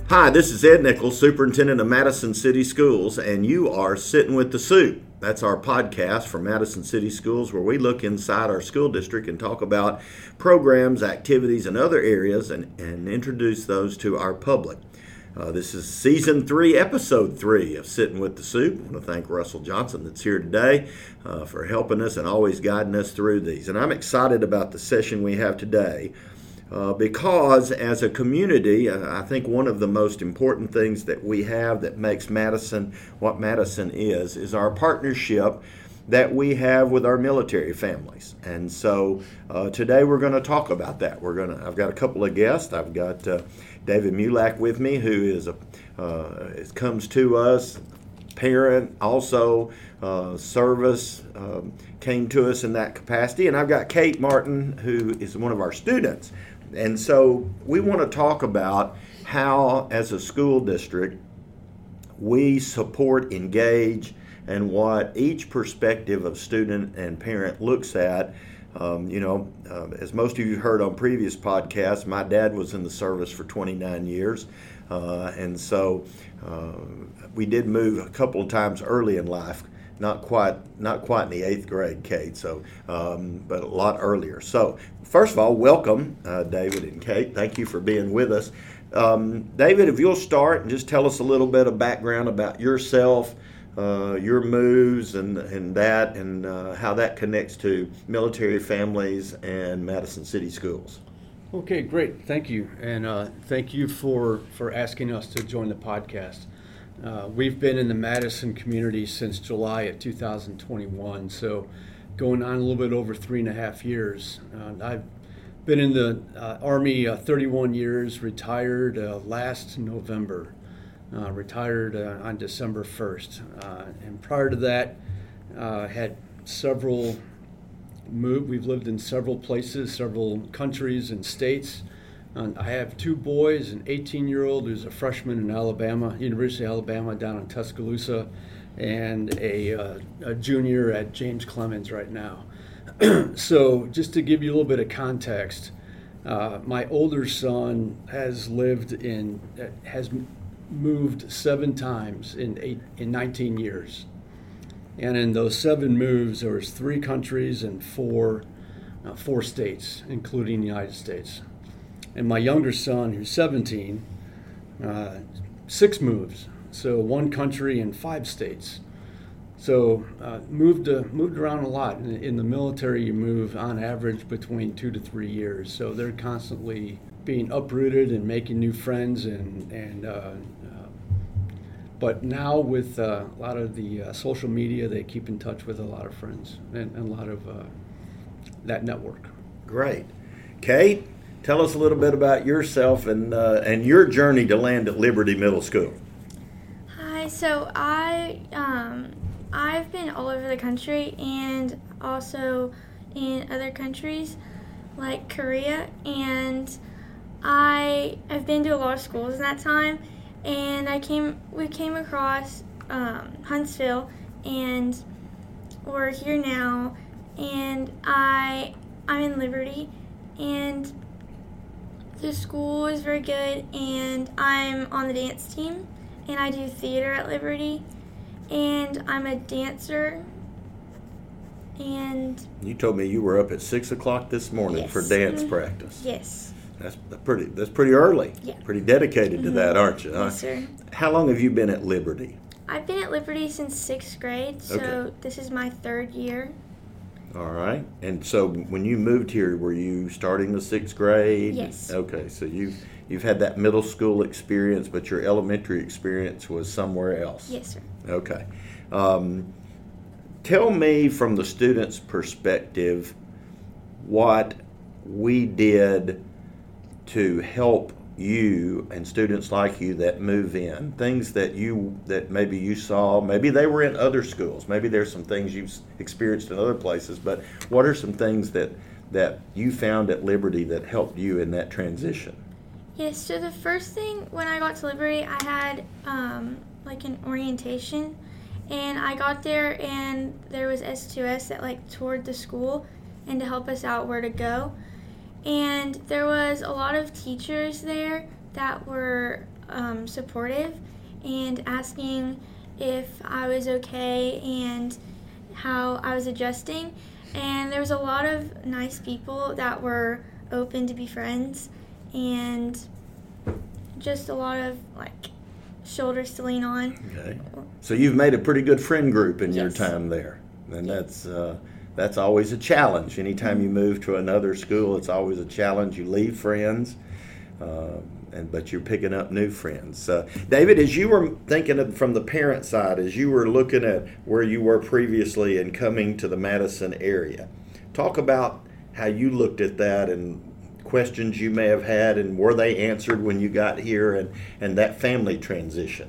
Hi, this is Ed Nichols, Superintendent of Madison City Schools, and you are Sitting with the Soup. That's our podcast from Madison City Schools where we look inside our school district and talk about programs, activities, and other areas and introduce those to our public. This is Season 3, Episode 3 of Sitting with the Soup. I want to thank Russell Johnson that's here today for helping us and always guiding us through these. And I'm excited about the session we have today. Because as a community, I think one of the most important things that we have that makes Madison what Madison is our partnership that we have with our military families. And so today we're going to talk about that. I've got a couple of guests. I've got David Mulak with me, who comes to us, parent, also service, came to us in that capacity. And I've got Kate Martin, who is one of our students. And so we want to talk about how, as a school district, we support, engage, and what each perspective of student and parent looks at. As most of you heard on previous podcasts, my dad was in the service for 29 years. And so we did move a couple of times early in life. Not quite in the 8th grade, Kate. So, but a lot earlier. So, first of all, welcome, David and Kate. Thank you for being with us. David, if you'll start and just tell us a little bit of background about yourself, your moves, and how that connects to military families and Madison City Schools. Okay, great. Thank you, and thank you for asking us to join the podcast. We've been in the Madison community since July of 2021, so going on a little bit over 3.5 years. I've been in the Army 31 years, retired last November, retired on December 1st. And prior to that, had several we've lived in several places, several countries and states. I have 2 boys, an 18-year-old who's a freshman in Alabama, University of Alabama down in Tuscaloosa, and a junior at James Clemens right now. So just to give you a little bit of context, my older son has moved 7 times in 19 years. And in those 7 moves, there was 3 countries and 4 states, including the United States. And my younger son, who's 17, 6 moves, so 1 country and 5 states. So moved around a lot. In the military, you move on average between 2 to 3 years. So they're constantly being uprooted and making new friends. But now with a lot of the social media, they keep in touch with a lot of friends and a lot of that network. Great. Kate? Tell us a little bit about yourself and your journey to land at Liberty Middle School. Hi, so I've been all over the country and also in other countries like Korea, and I've been to a lot of schools in that time, and we came across Huntsville, and we're here now, and I'm in Liberty, and the school is very good, and I'm on the dance team, and I do theater at Liberty, and I'm a dancer. And you told me you were up at 6 o'clock this morning yes. for dance practice. Yes. That's pretty early. Yeah. Pretty dedicated to that, aren't you? Yes, sir. How long have you been at Liberty? I've been at Liberty since 6th grade, so Okay. This is my 3rd year. All right. And so when you moved here, were you starting the 6th grade? Yes. Okay. So you've had that middle school experience, but your elementary experience was somewhere else. Yes, sir. Okay. Tell me from the student's perspective what we did to help you and students like you that move in, things that maybe you saw, maybe they were in other schools, maybe there's some things you've experienced in other places, but what are some things that you found at Liberty that helped you in that transition? Yes, so the first thing when I got to Liberty, I had like an orientation, and I got there and there was S2S that like toured the school and to help us out where to go. And there was a lot of teachers there that were supportive and asking if I was okay and how I was adjusting. And there was a lot of nice people that were open to be friends, and just a lot of shoulders to lean on. Okay. So you've made a pretty good friend group in your Yes. time there, and that's always a challenge. Anytime you move to another school, it's always a challenge. You leave friends, but you're picking up new friends. David, as you were thinking from the parent side, as you were looking at where you were previously and coming to the Madison area, talk about how you looked at that and questions you may have had, and were they answered when you got here, and that family transition.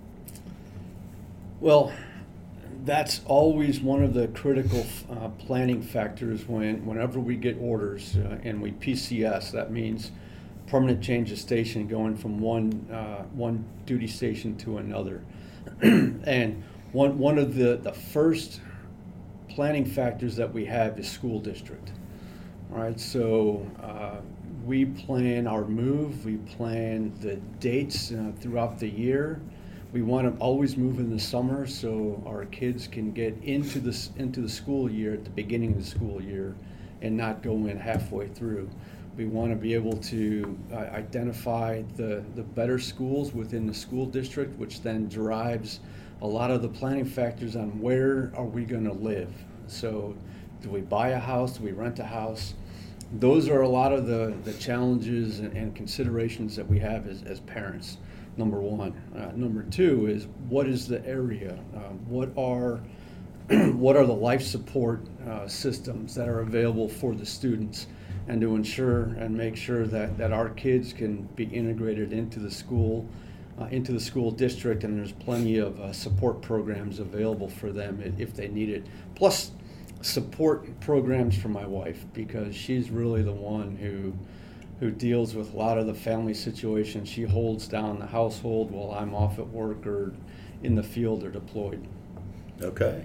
Well, that's always one of the critical planning factors whenever we get orders and we PCS. That means permanent change of station, going from one duty station to another. And one of the first planning factors that we have is school district. All right, so we plan our move, we plan the dates throughout the year. We want to always move in the summer so our kids can get into the school year at the beginning of the school year and not go in halfway through. We want to be able to identify the better schools within the school district, which then drives a lot of the planning factors on where are we going to live. So do we buy a house? Do we rent a house? Those are a lot of the challenges and considerations that we have as parents, number one. Number two is, what is the area? What are the life support systems that are available for the students, and to ensure and make sure that our kids can be integrated into the school district, and there's plenty of support programs available for them if they need it. Plus, support programs for my wife, because she's really the one who deals with a lot of the family situations. She holds down the household while I'm off at work or in the field or deployed. Okay.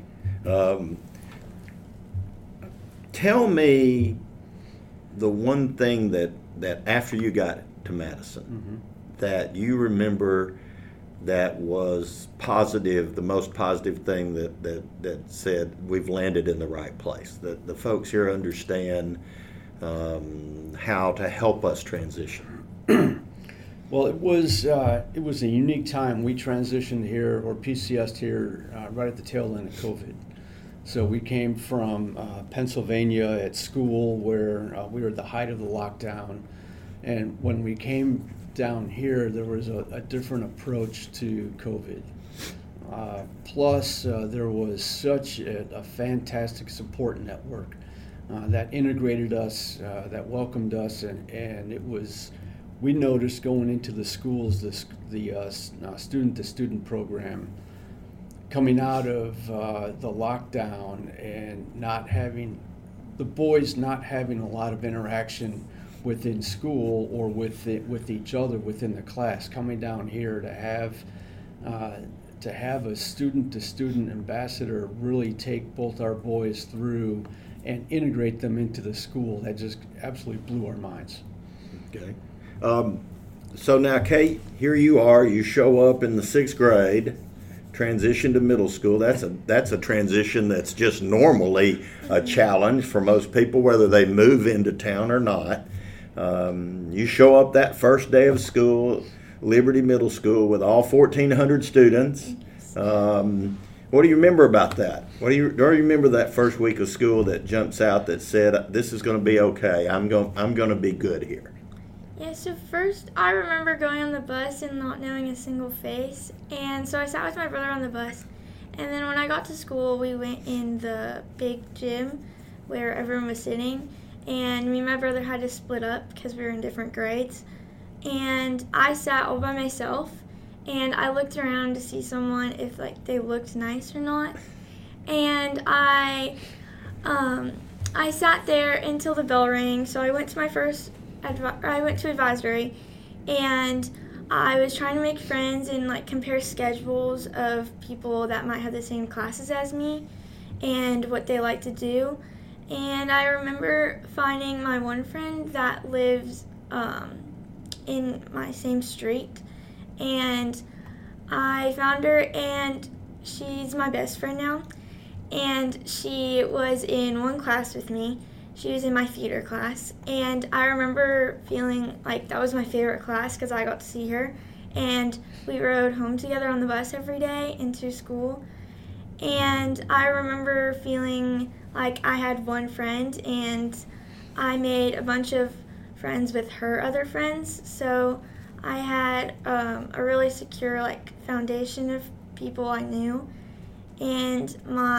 Tell me the one thing that after you got to Madison, that you remember that was positive, the most positive thing that said we've landed in the right place, that the folks here understand how to help us transition. Well, it was a unique time. We transitioned here, or PCS'd here, right at the tail end of COVID. So we came from Pennsylvania at school, where we were at the height of the lockdown, and when we came down here, there was a different approach to COVID. Plus, there was such a fantastic support network that integrated us, that welcomed us, and it was. We noticed going into the schools, the student-to-student program, coming out of the lockdown and not having the boys not having a lot of interaction within school or with each other within the class, coming down here to have a student-to-student ambassador really take both our boys through and integrate them into the school, that just absolutely blew our minds. Okay. So now, Kate, here you are. You show up in the 6th grade, transition to middle school. That's a transition that's just normally a challenge for most people, whether they move into town or not. You show up that first day of school, Liberty Middle School, with all 1,400 students. What do you remember about that? Do you remember that first week of school that jumps out that said, "This is going to be okay. I'm going to be good here"? Yeah, so first I remember going on the bus and not knowing a single face, and so I sat with my brother on the bus, and then when I got to school, we went in the big gym where everyone was sitting, and me and my brother had to split up because we were in different grades, and I sat all by myself, and I looked around to see someone if they looked nice or not, and I sat there until the bell rang. So I went to advisory, and I was trying to make friends and compare schedules of people that might have the same classes as me and what they like to do. And I remember finding my one friend that lives in my same street, and I found her, and she's my best friend now. And she was in one class with me. She was in my theater class, and I remember feeling like that was my favorite class because I got to see her. And we rode home together on the bus every day into school. And I remember feeling like I had one friend, and I made a bunch of friends with her other friends. So I had a really secure foundation of people I knew, and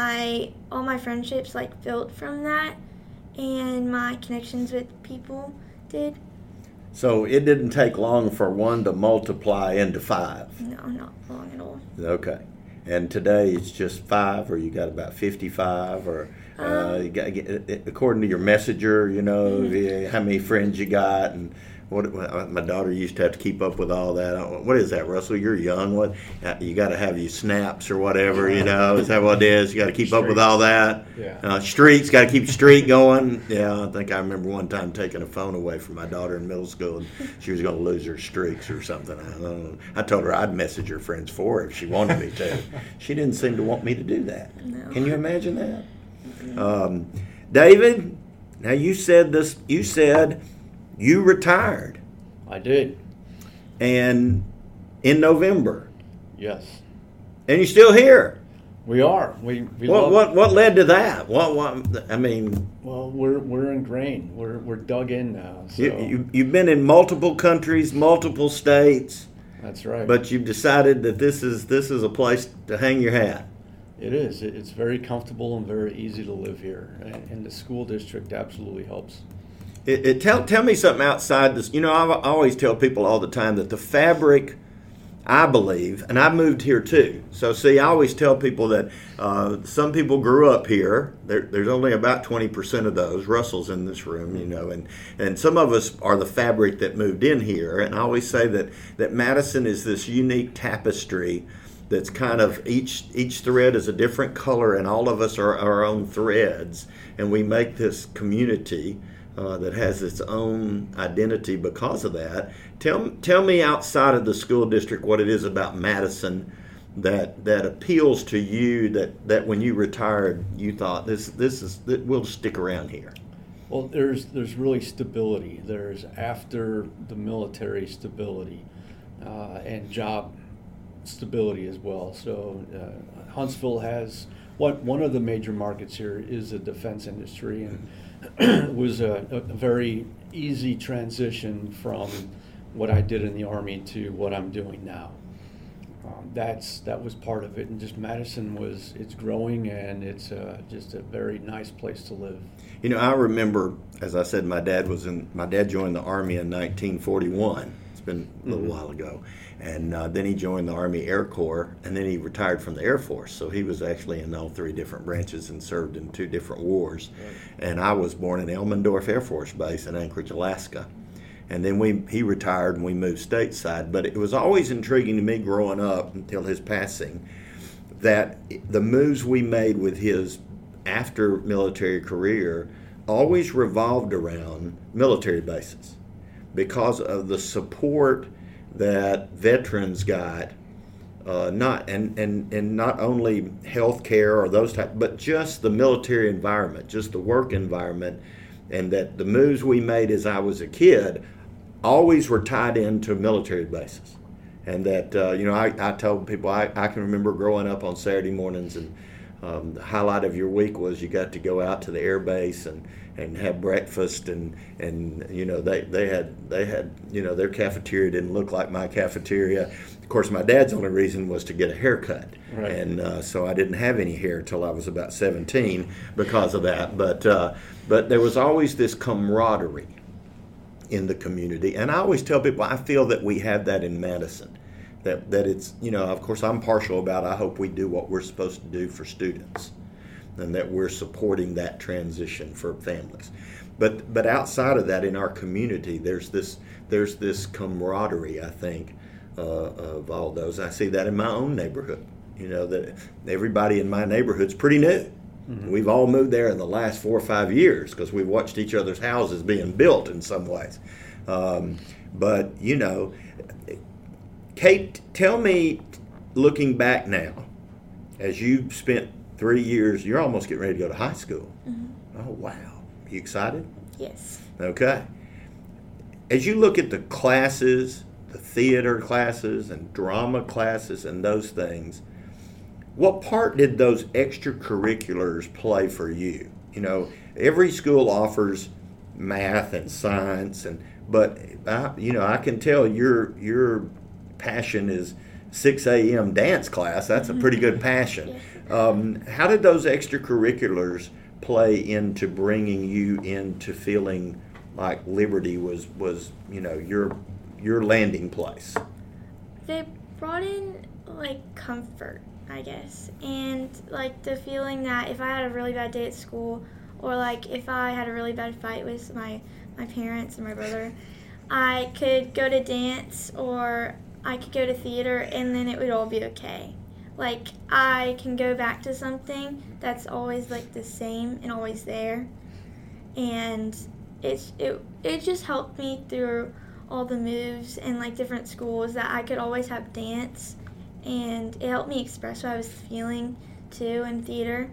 all my friendships built from that, and my connections with people did. So it didn't take long for 1 to multiply into 5. No, not long at all. Okay. And today it's just 5, or you got about 55, or you got, according to your messenger, how many friends you got, and what my daughter used to have to keep up with all that. What is that, Russell? You're young. What you got to have your snaps or whatever, Is that what it is? You got to keep up with all that. Yeah. Streaks. Got to keep the streak going. Yeah, I think I remember one time taking a phone away from my daughter in middle school, and she was going to lose her streaks or something. I don't know. I told her I'd message her friends for her if she wanted me to. She didn't seem to want me to do that. No. Can you imagine that? David, now you said this. You said you retired. I did. And in November. Yes. And you're still here. We are. We What led to that? What I mean, well, we're ingrained. We're dug in now. So. You've been in multiple countries, multiple states. That's right. But you've decided that this is a place to hang your hat. It is. It's very comfortable and very easy to live here, and the school district absolutely helps. Tell me something outside this. I always tell people all the time that the fabric, I believe, and I moved here too. So see, I always tell people that some people grew up here. There's only about 20% of those. Russell's in this room, and some of us are the fabric that moved in here. And I always say that Madison is this unique tapestry that's kind of each thread is a different color, and all of us are our own threads, and we make this community that has its own identity because of that. Tell me outside of the school district what it is about Madison that appeals to you, that when you retired you thought we'll stick around here. Well, there's really stability. There's after the military stability and job stability as well. So Huntsville has one of the major markets here is the defense industry, and it was a very easy transition from what I did in the Army to what I'm doing now. That was part of it, and just Madison it's growing, and it's just a very nice place to live. I remember, as I said, my dad joined the Army in 1941. It's been a little while ago. And then he joined the Army Air Corps, and then he retired from the Air Force. So he was actually in all 3 different branches and served in 2 different wars. Right. And I was born in Elmendorf Air Force Base in Anchorage, Alaska. And then he retired and we moved stateside. But it was always intriguing to me growing up until his passing that the moves we made with his after military career always revolved around military bases because of the support that veterans got, not only health care or those type, but just the military environment, just the work environment, and that the moves we made as I was a kid always were tied into military bases. And that, I told people I can remember growing up on Saturday mornings, and the highlight of your week was you got to go out to the air base and have breakfast, and they had their cafeteria didn't look like my cafeteria. Of course, my dad's only reason was to get a haircut, right. And so I didn't have any hair till I was about 17 because of that. But there was always this camaraderie in the community, and I always tell people I feel that we have that in Madison. That it's, of course I'm partial about I hope we do what we're supposed to do for students, and that we're supporting that transition for families. But outside of that, in our community, there's this camaraderie, I think, of all those. I see that in my own neighborhood. That everybody in my neighborhood's pretty new. Mm-hmm. We've all moved there in the last 4 or 5 years because we've watched each other's houses being built in some ways. But Kate, tell me, looking back now, as you spent 3 years, you're almost getting ready to go to high school. Mm-hmm. Oh, wow. You excited? Yes. Okay. As you look at the classes, the theater classes and drama classes and those things, what part did those extracurriculars play for you? You know, every school offers math and science, but I can tell your passion is 6 a.m. dance class. That's a pretty good passion. How did those extracurriculars play into bringing you into feeling like Liberty was your landing place? They brought in like comfort, I guess, and like the feeling that if I had a really bad day at school, or like if I had a really bad fight with my parents and my brother, I could go to dance or I could go to theater and then it would all be okay. Like I can go back to something that's always like the same and always there, and it just helped me through all the moves and like different schools that I could always have dance, and it helped me express what I was feeling too in theater,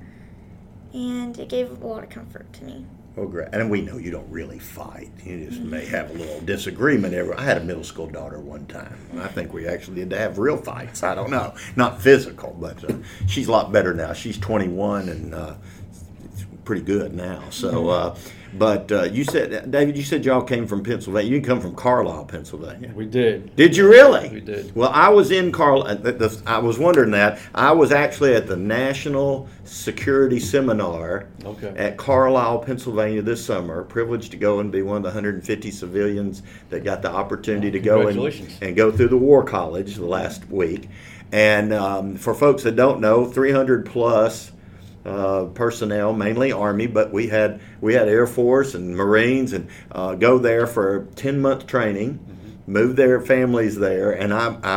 and it gave a lot of comfort to me. Oh, great. And we know you don't really fight. You just may have a little disagreement. I had a middle school daughter one time. I think we actually did have real fights. I don't know. Not physical, but she's a lot better now. She's 21 and it's pretty good now. So, but you said, David, you said y'all came from Pennsylvania. You didn't come from Carlisle, Pennsylvania. We did. Did you really? We did. Well, I was in Carlisle. I was wondering that. I was actually at the National Security Seminar at Carlisle, Pennsylvania this summer. Privileged to go and be one of the 150 civilians that got the opportunity to go and go through the War College the last week. And for folks that don't know, 300 plus personnel, mainly Army, but we had Air Force and Marines, and go there for 10-month training, move their families there, and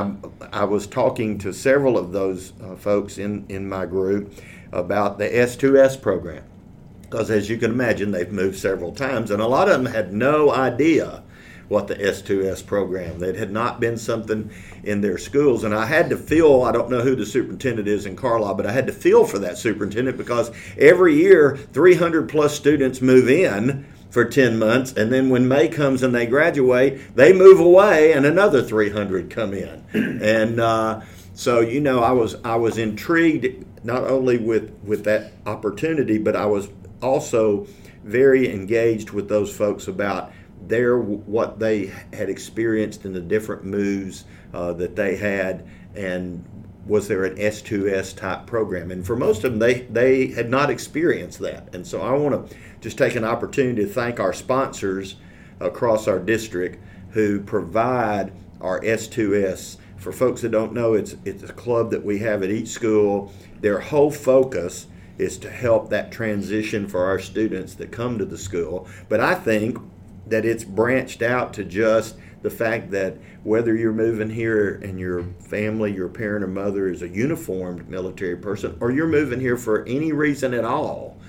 I was talking to several of those folks in my group about the S2S program, because as you can imagine, they've moved several times, and a lot of them had no idea what the S2S program. That had not been something in their schools. And I had to feel, I don't know who the superintendent is in Carlisle, but I had to feel for that superintendent, because every year 300 plus students move in for 10 months, and then when May comes and they graduate, they move away and another 300 come in. And so, I was intrigued not only with that opportunity, but I was also very engaged with those folks about what they had experienced in the different moves that they had, and was there an S2S type program. And for most of them, they had not experienced that. And so I want to just take an opportunity to thank our sponsors across our district who provide our S2S. For folks that don't know, it's a club that we have at each school. Their whole focus is to help that transition for our students that come to the school. But I think that it's branched out to just the fact that whether you're moving here and your family, your parent or mother is a uniformed military person, or you're moving here for any reason at all,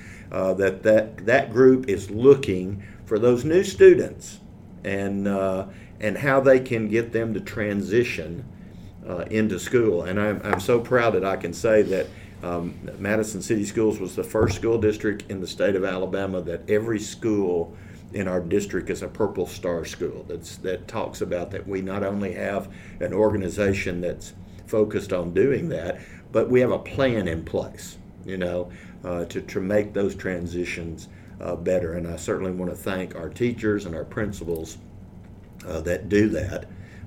that group is looking for those new students and how they can get them to transition into school. And I'm so proud that I can say that Madison City Schools was the first school district in the state of Alabama that every school in our district is a Purple Star school. That talks about that we not only have an organization that's focused on doing that, but we have a plan in place, to make those transitions better. And I certainly want to thank our teachers and our principals that do that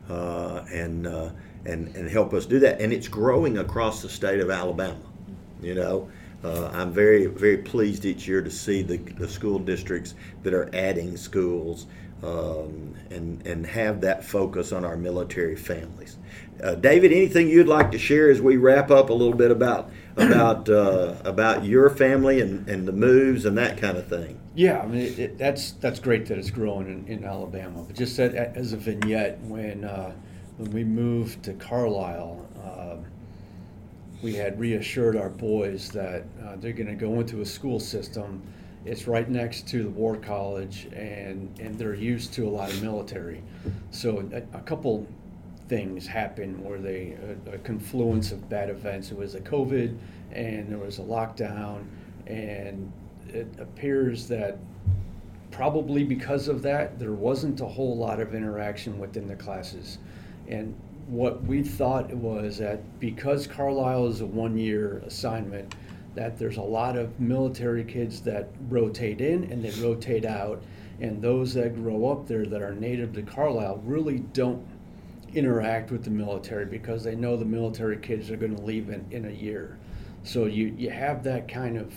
and help us do that. And it's growing across the state of Alabama. I'm very, very pleased each year to see the school districts that are adding schools and have that focus on our military families. David, anything you'd like to share as we wrap up a little bit about your family and the moves and that kind of thing? Yeah, I mean that's great that it's growing in Alabama. But just as a vignette, when we moved to Carlisle, we had reassured our boys that they're going to go into a school system. It's right next to the War College, and they're used to a lot of military. So a couple things happen where a confluence of bad events. It was a COVID and there was a lockdown, and it appears that probably because of that, there wasn't a whole lot of interaction within the classes. And what we thought was that because Carlisle is a one-year assignment, that there's a lot of military kids that rotate in and they rotate out, and those that grow up there that are native to Carlisle really don't interact with the military because they know the military kids are going to leave in a year. So you have that kind of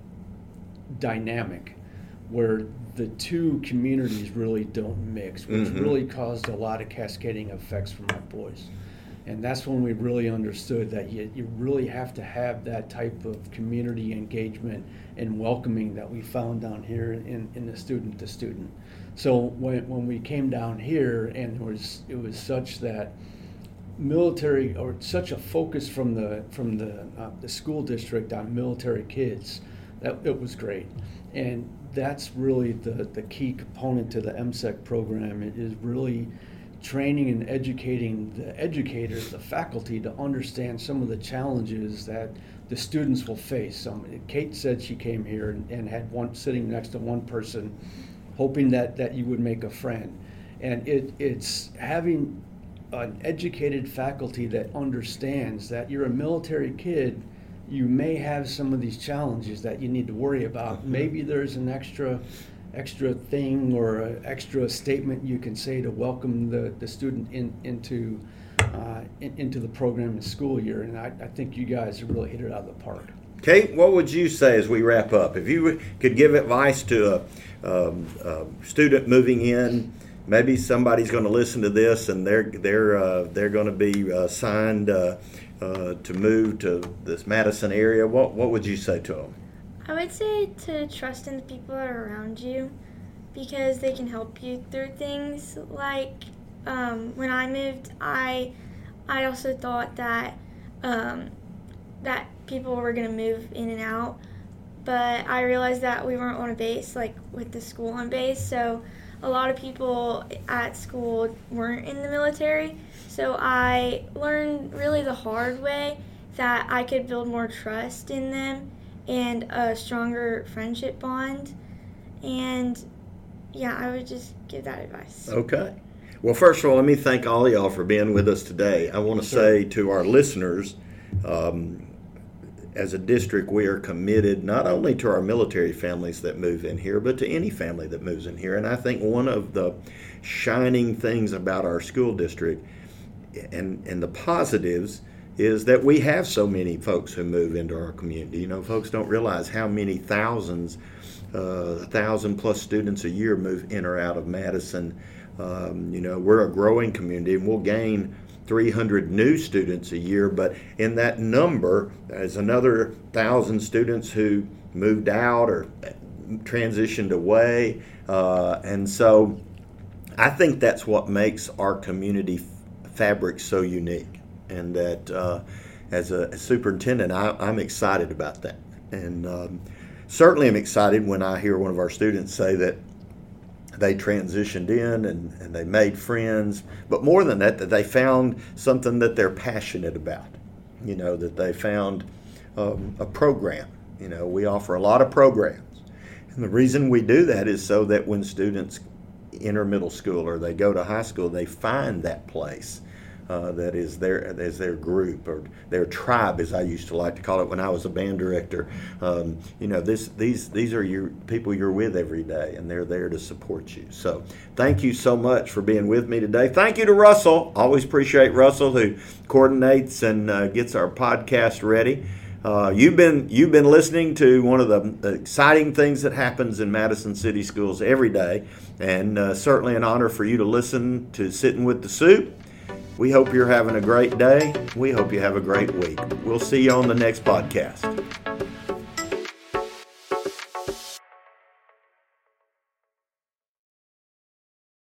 dynamic where the two communities really don't mix, which really caused a lot of cascading effects for my boys. And that's when we really understood that you really have to have that type of community engagement and welcoming that we found down here in the student to student. So when we came down here, and it was such that military, or such a focus from the school district on military kids, that it was great. And that's really the key component to the MSEC program. It is really training and educating the educators, the faculty, to understand some of the challenges that the students will face. Kate said she came here and had one sitting next to one person, hoping that you would make a friend. And it's having an educated faculty that understands that you're a military kid, you may have some of these challenges that you need to worry about. Maybe there's an extra thing or an extra statement you can say to welcome the student into the program in school year. And I think you guys have really hit it out of the park. Kate, what would you say as we wrap up? If you could give advice to a student moving in, maybe somebody's going to listen to this and they're going to be signed to move to this Madison area, what would you say to them? I would say to trust in the people that are around you, because they can help you through things. Like when I moved, I also thought that that people were going to move in and out, but I realized that we weren't on a base, like with the school on base, so a lot of people at school weren't in the military. So I learned really the hard way that I could build more trust in them and a stronger friendship bond. And yeah, I would just give that advice. Okay. Well, first of all, let me thank all of y'all for being with us today. I want to say to our listeners, as a district, we are committed not only to our military families that move in here, but to any family that moves in here. And I think one of the shining things about our school district and the positives is that we have so many folks who move into our community. You know, folks don't realize how many thousands, 1,000 plus students a year move in or out of Madison. You know, we're a growing community, and we'll gain 300 new students a year, but in that number, there's another 1,000 students who moved out or transitioned away. And so I think that's what makes our community fabric so unique. And that as a superintendent, I'm excited about that. And certainly I'm excited when I hear one of our students say that they transitioned in and they made friends, but more than that, that they found something that they're passionate about. You know, that they found a program. You know, we offer a lot of programs. And the reason we do that is so that when students enter middle school or they go to high school, they find that place that is their group or their tribe, as I used to like to call it when I was a band director. You know, these are your people you're with every day, and they're there to support you. So thank you so much for being with me today. Thank you to Russell. Always appreciate Russell, who coordinates and gets our podcast ready. You've been listening to one of the exciting things that happens in Madison City Schools every day, and certainly an honor for you to listen to Sitting with the Soup. We hope you're having a great day. We hope you have a great week. We'll see you on the next podcast.